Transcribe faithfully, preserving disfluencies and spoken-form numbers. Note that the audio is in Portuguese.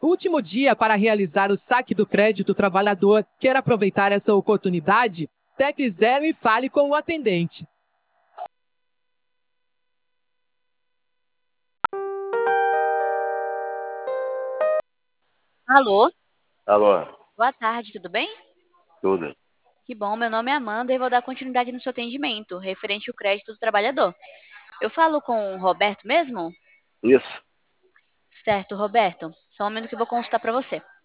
Último dia para realizar o saque do crédito trabalhador. Quer aproveitar essa oportunidade? Tecle zero e fale com o atendente. Alô, Alô, boa tarde, tudo bem? tudo. Que bom, meu nome é Amanda e vou dar continuidade no seu atendimento, referente ao crédito do trabalhador. Eu falo com o Roberto mesmo? Isso. Certo, Roberto. Só um minuto que eu vou consultar para você.